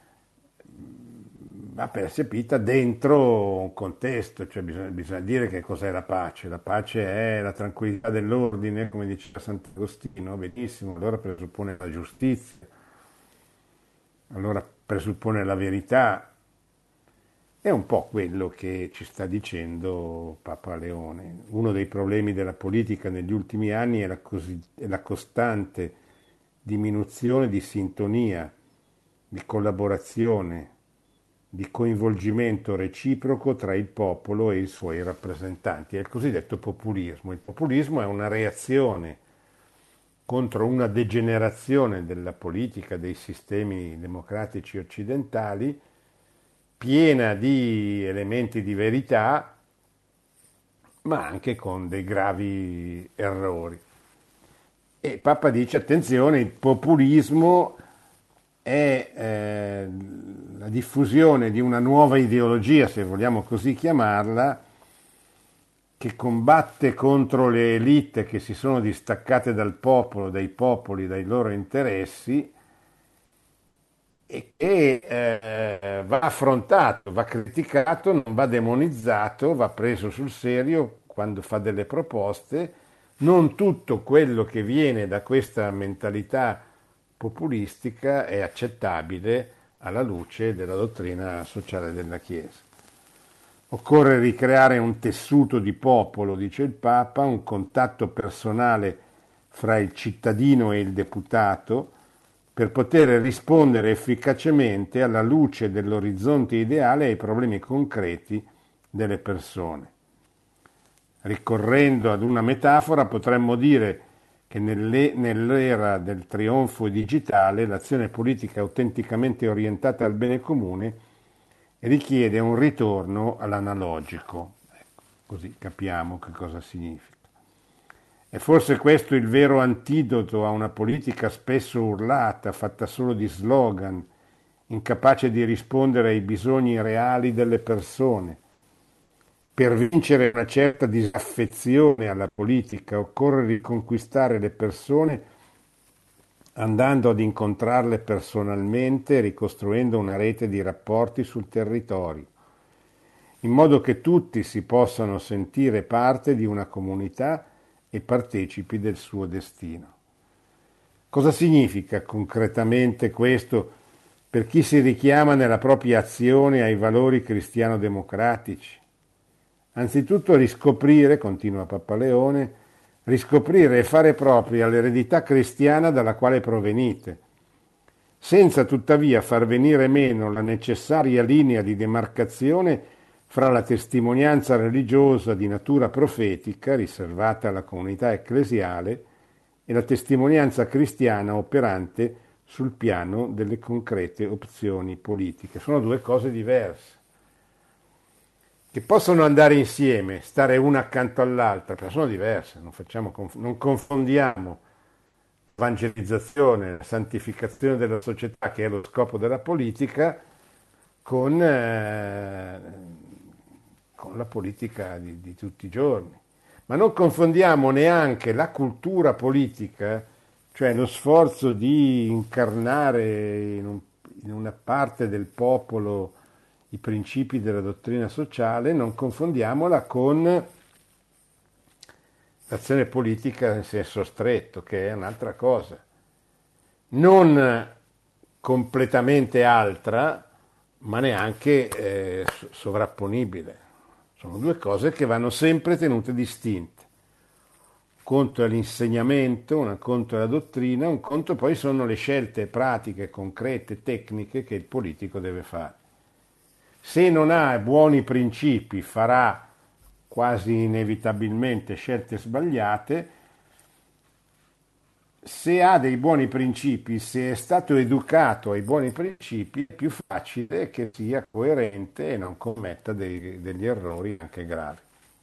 va percepita dentro un contesto, cioè bisogna dire che cos'è la pace. La pace è la tranquillità dell'ordine, come diceva Sant'Agostino, benissimo, allora presuppone la giustizia, allora presuppone la verità. È un po' quello che ci sta dicendo Papa Leone. Uno dei problemi della politica negli ultimi anni è la costante diminuzione di sintonia, di collaborazione, di coinvolgimento reciproco tra il popolo e i suoi rappresentanti. È il cosiddetto populismo. Il populismo è una reazione contro una degenerazione della politica, dei sistemi democratici occidentali, piena di elementi di verità, ma anche con dei gravi errori. E Papa dice, attenzione, il populismo è la diffusione di una nuova ideologia, se vogliamo così chiamarla, che combatte contro le elite che si sono distaccate dal popolo, dai popoli, dai loro interessi e che va affrontato, va criticato, non va demonizzato, va preso sul serio quando fa delle proposte. Non tutto quello che viene da questa mentalità populistica è accettabile alla luce della dottrina sociale della Chiesa. Occorre ricreare un tessuto di popolo, dice il Papa, un contatto personale fra il cittadino e il deputato per poter rispondere efficacemente alla luce dell'orizzonte ideale ai problemi concreti delle persone. Ricorrendo ad una metafora, potremmo dire che nell'era del trionfo digitale l'azione politica autenticamente orientata al bene comune richiede un ritorno all'analogico. Ecco, così capiamo che cosa significa. È forse questo il vero antidoto a una politica spesso urlata, fatta solo di slogan, incapace di rispondere ai bisogni reali delle persone. Per vincere una certa disaffezione alla politica occorre riconquistare le persone andando ad incontrarle personalmente, ricostruendo una rete di rapporti sul territorio, in modo che tutti si possano sentire parte di una comunità e partecipi del suo destino. Cosa significa concretamente questo per chi si richiama nella propria azione ai valori cristiano-democratici? Anzitutto riscoprire, continua Papa Leone, riscoprire e fare propria l'eredità cristiana dalla quale provenite, senza tuttavia far venire meno la necessaria linea di demarcazione fra la testimonianza religiosa di natura profetica, riservata alla comunità ecclesiale, e la testimonianza cristiana operante sul piano delle concrete opzioni politiche. Sono due cose diverse, che possono andare insieme, stare una accanto all'altra, però sono diverse, non confondiamo l'evangelizzazione, la santificazione della società, che è lo scopo della politica, con la politica di tutti i giorni. Ma non confondiamo neanche la cultura politica, cioè lo sforzo di incarnare in una parte del popolo i principi della dottrina sociale, non confondiamola con l'azione politica in senso stretto, che è un'altra cosa. Non completamente altra, ma neanche sovrapponibile. Sono due cose che vanno sempre tenute distinte. Un conto è l'insegnamento, un conto è la dottrina, un conto poi sono le scelte pratiche, concrete, tecniche che il politico deve fare. Se non ha buoni principi, farà quasi inevitabilmente scelte sbagliate. Se ha dei buoni principi, se è stato educato ai buoni principi, è più facile che sia coerente e non commetta degli errori anche gravi.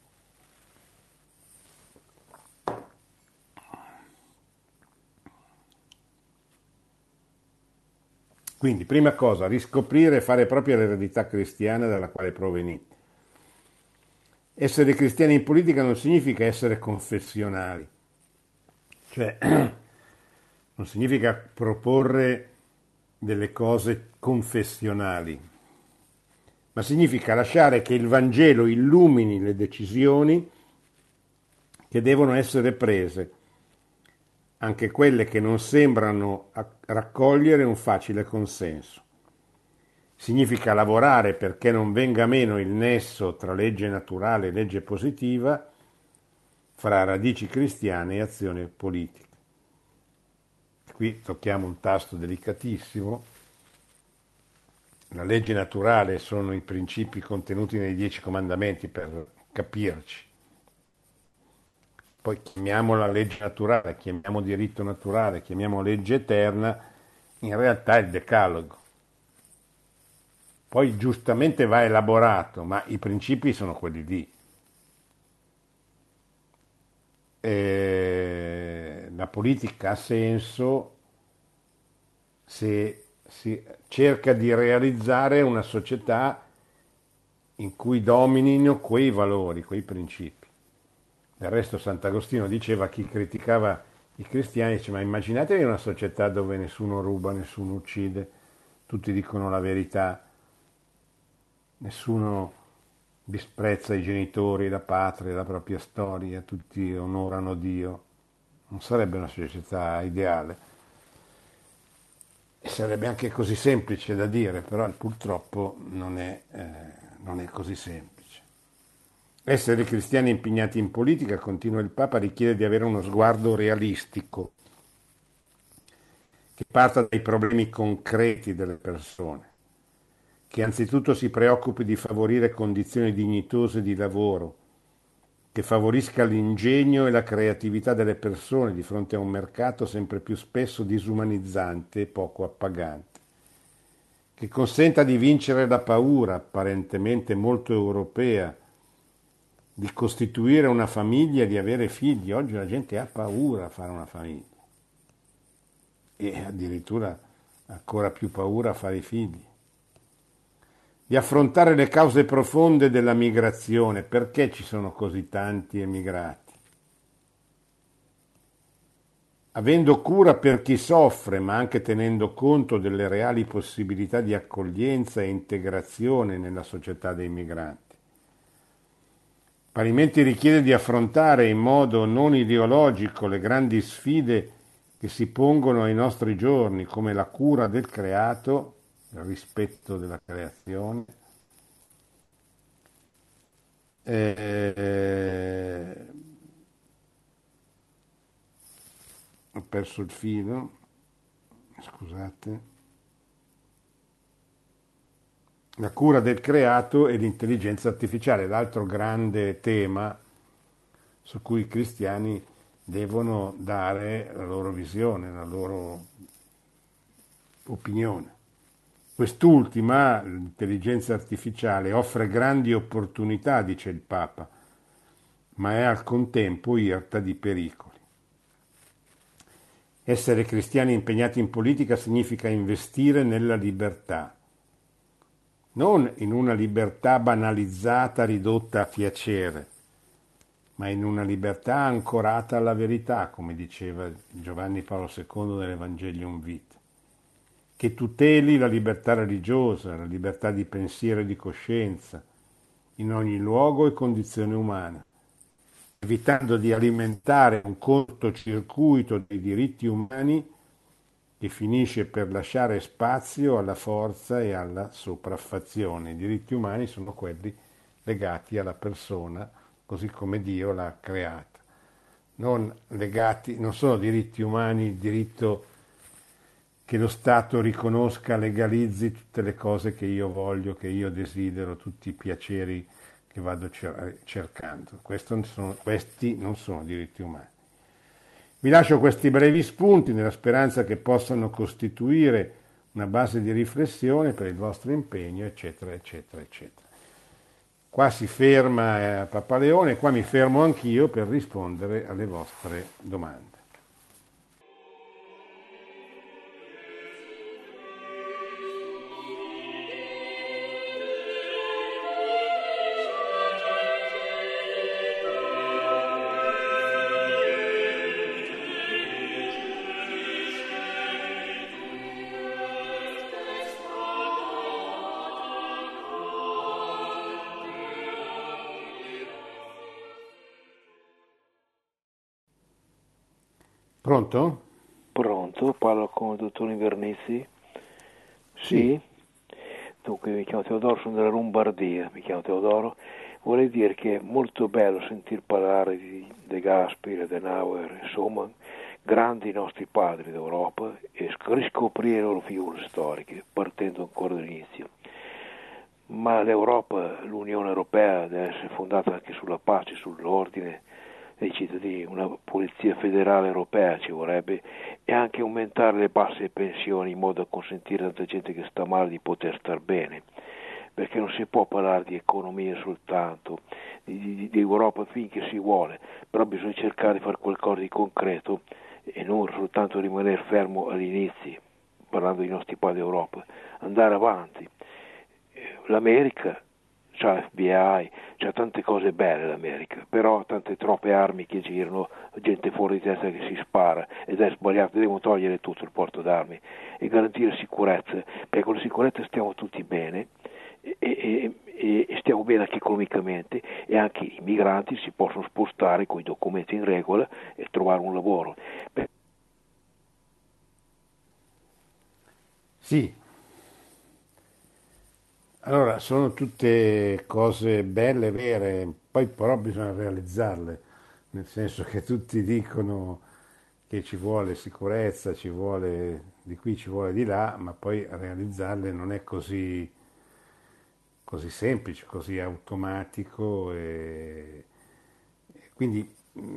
Quindi, prima cosa, riscoprire e fare propria l'eredità cristiana dalla quale provenite. Essere cristiani in politica non significa essere confessionali, cioè non significa proporre delle cose confessionali, ma significa lasciare che il Vangelo illumini le decisioni che devono essere prese, anche quelle che non sembrano raccogliere un facile consenso. Significa lavorare perché non venga meno il nesso tra legge naturale e legge positiva, fra radici cristiane e azione politica. Qui tocchiamo un tasto delicatissimo, La legge naturale sono i principi contenuti nei 10 comandamenti, per capirci. Poi chiamiamola legge naturale, chiamiamo diritto naturale, chiamiamo legge eterna, in realtà è il decalogo. Poi giustamente va elaborato, ma i principi sono quelli lì. La politica ha senso se si cerca di realizzare una società in cui dominino quei valori, quei principi. Del resto Sant'Agostino diceva, a chi criticava i cristiani, dice, ma immaginatevi una società dove nessuno ruba, nessuno uccide, tutti dicono la verità, nessuno disprezza i genitori, la patria, la propria storia, tutti onorano Dio. Non sarebbe una società ideale. E sarebbe anche così semplice da dire, però purtroppo non è così semplice. Essere cristiani impegnati in politica, continua il Papa, richiede di avere uno sguardo realistico, che parta dai problemi concreti delle persone, che anzitutto si preoccupi di favorire condizioni dignitose di lavoro, che favorisca l'ingegno e la creatività delle persone di fronte a un mercato sempre più spesso disumanizzante e poco appagante, che consenta di vincere la paura, apparentemente molto europea, di costituire una famiglia e di avere figli. Oggi la gente ha paura a fare una famiglia e addirittura ancora più paura a fare i figli. Di affrontare le cause profonde della migrazione, perché ci sono così tanti emigrati. Avendo cura per chi soffre, ma anche tenendo conto delle reali possibilità di accoglienza e integrazione nella società dei migranti. Parimenti richiede di affrontare in modo non ideologico le grandi sfide che si pongono ai nostri giorni, come la cura del creato, il rispetto della creazione, eh, ho perso il filo, scusate, la cura del creato e l'intelligenza artificiale, l'altro grande tema su cui i cristiani devono dare la loro visione, la loro opinione. Quest'ultima, l'intelligenza artificiale, offre grandi opportunità, dice il Papa, ma è al contempo irta di pericoli. Essere cristiani impegnati in politica significa investire nella libertà, non in una libertà banalizzata, ridotta a piacere, ma in una libertà ancorata alla verità, come diceva Giovanni Paolo II nell'Evangelium Vitae, che tuteli la libertà religiosa, la libertà di pensiero e di coscienza, in ogni luogo e condizione umana, evitando di alimentare un cortocircuito dei diritti umani che finisce per lasciare spazio alla forza e alla sopraffazione. I diritti umani sono quelli legati alla persona, così come Dio l'ha creata. Non sono diritti umani il diritto che lo Stato riconosca, legalizzi tutte le cose che io voglio, che io desidero, tutti i piaceri che vado cercando. Questi non sono diritti umani. Vi lascio questi brevi spunti nella speranza che possano costituire una base di riflessione per il vostro impegno, eccetera, eccetera, eccetera. Qua si ferma Papa Leone, qua mi fermo anch'io per rispondere alle vostre domande. Pronto? Pronto, parlo con il dottor Invernizzi? Sì. Dunque mi chiamo Teodoro, sono della Lombardia, mi chiamo Teodoro. Vorrei dire che è molto bello sentir parlare di De Gasperi, Adenauer, insomma, grandi nostri padri d'Europa e riscoprire le loro figure storiche, partendo ancora dall'inizio. ma l'Europa, l'Unione Europea deve essere fondata anche sulla pace, sull'ordine dei cittadini, una polizia federale europea ci vorrebbe, e anche aumentare le basse pensioni in modo da consentire a tanta gente che sta male di poter star bene, perché non si può parlare di economia soltanto, di Europa finché si vuole, però bisogna cercare di fare qualcosa di concreto e non soltanto rimanere fermo agli inizi, parlando dei nostri padri d'Europa, andare avanti. L'America c'ha l'FBI, c'ha tante cose belle l'America, però ha tante troppe armi che girano, gente fuori di testa che si spara, ed è sbagliato, devono togliere tutto il porto d'armi e garantire sicurezza, perché con la sicurezza stiamo tutti bene e stiamo bene anche economicamente, e anche i migranti si possono spostare con i documenti in regola e trovare un lavoro. Sì, allora sono tutte cose belle, vere, poi però bisogna realizzarle, nel senso che tutti dicono che ci vuole sicurezza, ci vuole di qui, ci vuole di là, ma poi realizzarle non è così semplice, così automatico e quindi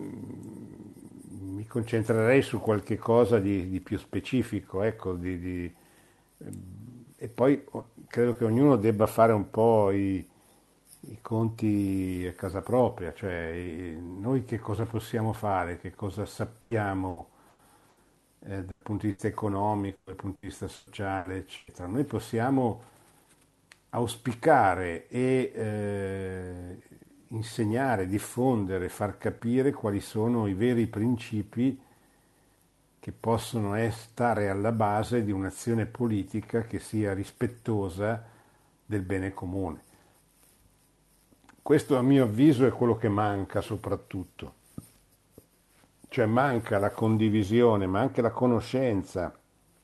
mi concentrerei su qualche cosa di più specifico, ecco, e poi credo che ognuno debba fare un po' i conti a casa propria, cioè noi che cosa possiamo fare, che cosa sappiamo dal punto di vista economico, dal punto di vista sociale, eccetera. Noi possiamo auspicare e insegnare, diffondere, far capire quali sono i veri principi che possono stare alla base di un'azione politica che sia rispettosa del bene comune. Questo a mio avviso è quello che manca soprattutto, cioè manca la condivisione, ma anche la conoscenza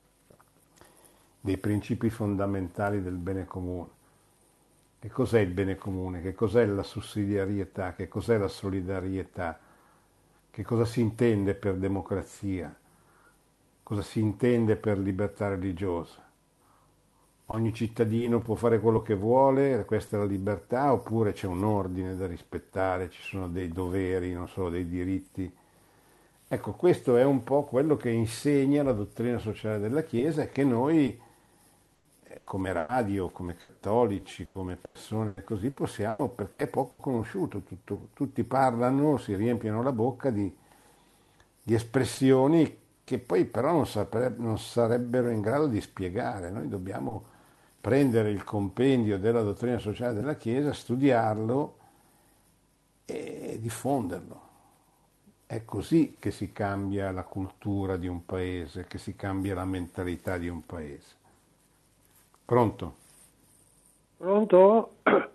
dei principi fondamentali del bene comune. Che cos'è il bene comune? Che cos'è la sussidiarietà? Che cos'è la solidarietà? Che cosa si intende per democrazia? Cosa si intende per libertà religiosa? Ogni cittadino può fare quello che vuole, questa è la libertà, oppure c'è un ordine da rispettare, ci sono dei doveri, non solo dei diritti. Ecco, questo è un po' quello che insegna la dottrina sociale della Chiesa e che noi, come radio, come cattolici, come persone così, possiamo, perché è poco conosciuto. Tutti parlano, si riempiono la bocca di espressioni che poi però non sarebbero in grado di spiegare. Noi dobbiamo prendere il compendio della dottrina sociale della Chiesa, studiarlo e diffonderlo. È così che si cambia la cultura di un paese, che si cambia la mentalità di un paese. Pronto? Pronto?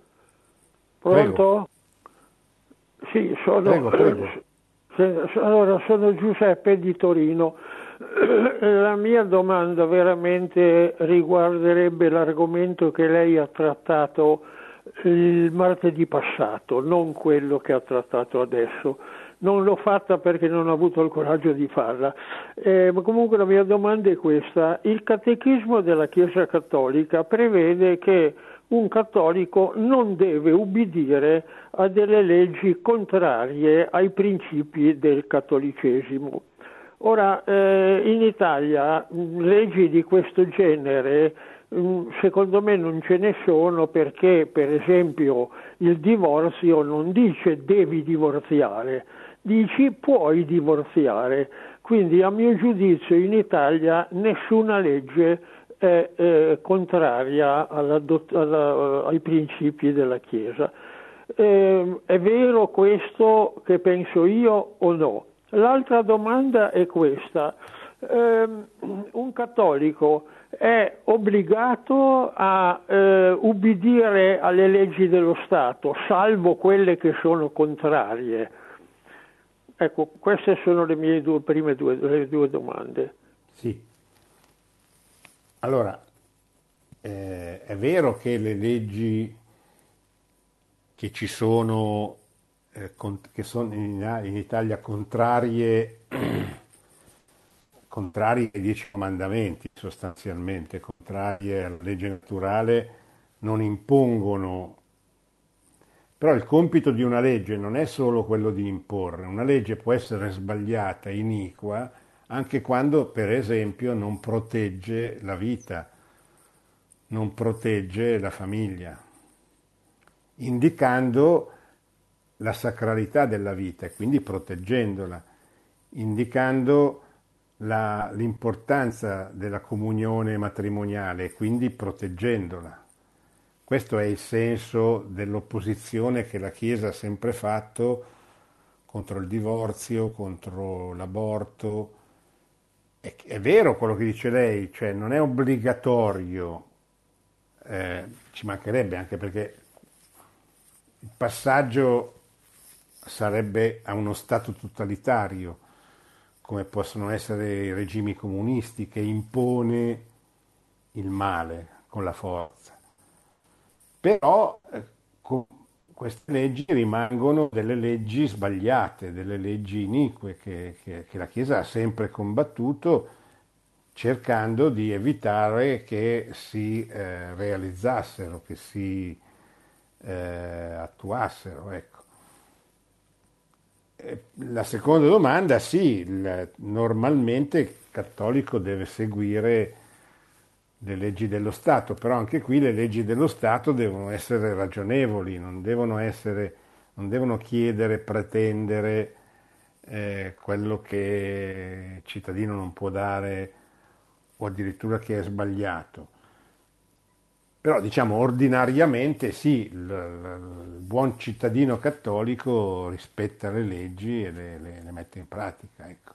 Prego. Pronto? Sì, Prego. allora sono Giuseppe di Torino. La mia domanda veramente riguarderebbe l'argomento che lei ha trattato il martedì passato, non quello che ha trattato adesso. Non l'ho fatta perché non ho avuto il coraggio di farla, ma comunque la mia domanda è questa. Il catechismo della Chiesa Cattolica prevede che un cattolico non deve ubbidire a delle leggi contrarie ai principi del cattolicesimo. Ora, in Italia leggi di questo genere secondo me non ce ne sono, perché per esempio il divorzio non dice devi divorziare, dici puoi divorziare. Quindi a mio giudizio in Italia nessuna legge è contraria ai principi della Chiesa. È vero questo che penso io o no? L'altra domanda è questa. Un cattolico è obbligato a ubbidire alle leggi dello Stato, salvo quelle che sono contrarie? Ecco, queste sono le mie le due domande. Sì. Allora, è vero che le leggi che ci sono, che sono in Italia contrarie ai 10 comandamenti, sostanzialmente, contrarie alla legge naturale, non impongono. Però il compito di una legge non è solo quello di imporre, una legge può essere sbagliata, iniqua, anche quando, per esempio, non protegge la vita, non protegge la famiglia, indicando la sacralità della vita e quindi proteggendola, indicando l'importanza della comunione matrimoniale e quindi proteggendola. Questo è il senso dell'opposizione che la Chiesa ha sempre fatto contro il divorzio, contro l'aborto. È vero quello che dice lei, cioè non è obbligatorio, ci mancherebbe anche perché il passaggio sarebbe a uno Stato totalitario, come possono essere i regimi comunisti, che impone il male con la forza. Però queste leggi rimangono delle leggi sbagliate, delle leggi inique che la Chiesa ha sempre combattuto cercando di evitare che si realizzassero, che si attuassero. Ecco. La seconda domanda, sì, normalmente il cattolico deve seguire le leggi dello Stato, però anche qui le leggi dello Stato devono essere ragionevoli, non devono chiedere, pretendere quello che il cittadino non può dare o addirittura che è sbagliato. Però diciamo ordinariamente sì, il buon cittadino cattolico rispetta le leggi e le mette in pratica, ecco.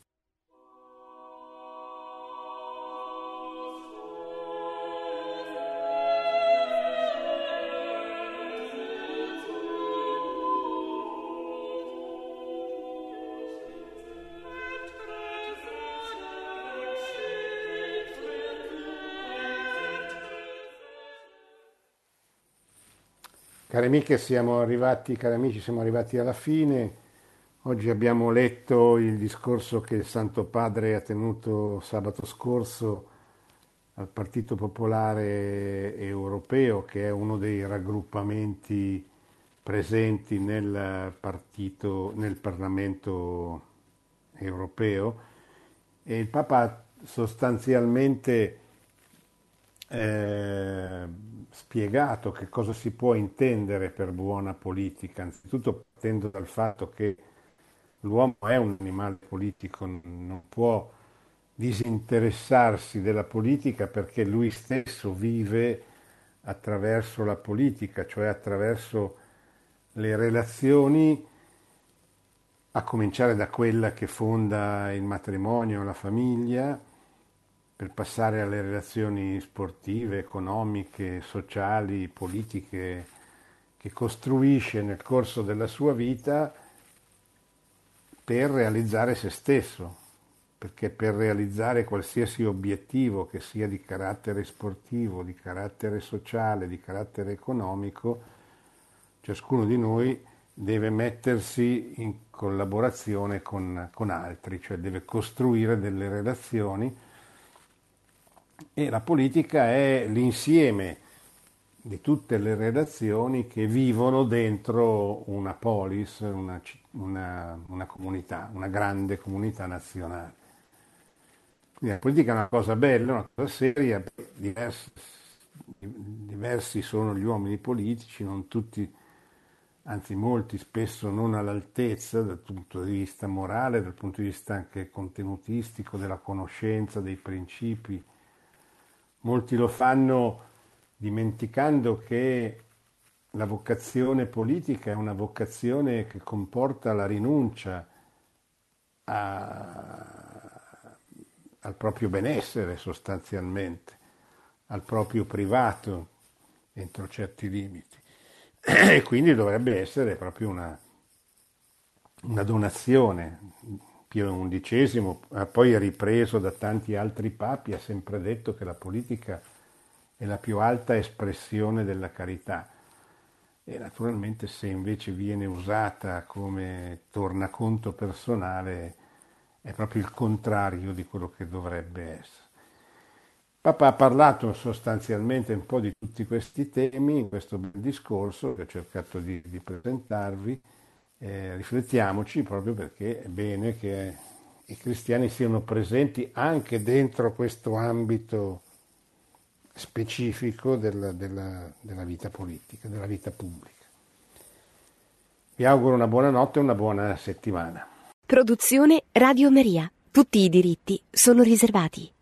Cari amici, siamo arrivati alla fine. Oggi abbiamo letto il discorso che il Santo Padre ha tenuto sabato scorso al Partito Popolare Europeo, che è uno dei raggruppamenti presenti nel Parlamento europeo. E il Papa ha sostanzialmente eh, spiegato che cosa si può intendere per buona politica, anzitutto partendo dal fatto che l'uomo è un animale politico, non può disinteressarsi della politica perché lui stesso vive attraverso la politica, cioè attraverso le relazioni, a cominciare da quella che fonda il matrimonio, la famiglia, per passare alle relazioni sportive, economiche, sociali, politiche, che costruisce nel corso della sua vita per realizzare se stesso, perché per realizzare qualsiasi obiettivo che sia di carattere sportivo, di carattere sociale, di carattere economico, ciascuno di noi deve mettersi in collaborazione con altri, cioè deve costruire delle relazioni e la politica è l'insieme di tutte le relazioni che vivono dentro una polis, una comunità, una grande comunità nazionale. Quindi la politica è una cosa bella, una cosa seria, diversi sono gli uomini politici, non tutti, anzi molti spesso non all'altezza dal punto di vista morale, dal punto di vista anche contenutistico, della conoscenza, dei principi. Molti lo fanno dimenticando che la vocazione politica è una vocazione che comporta la rinuncia al proprio benessere sostanzialmente, al proprio privato entro certi limiti. E quindi dovrebbe essere proprio una donazione. Pio XI, poi ripreso da tanti altri papi, ha sempre detto che la politica è la più alta espressione della carità. E naturalmente se invece viene usata come tornaconto personale è proprio il contrario di quello che dovrebbe essere. Papa ha parlato sostanzialmente un po' di tutti questi temi in questo bel discorso che ho cercato di presentarvi. Riflettiamoci proprio perché è bene che i cristiani siano presenti anche dentro questo ambito specifico della vita politica, della vita pubblica. Vi auguro una buona notte e una buona settimana. Produzione Radio Maria. Tutti i diritti sono riservati.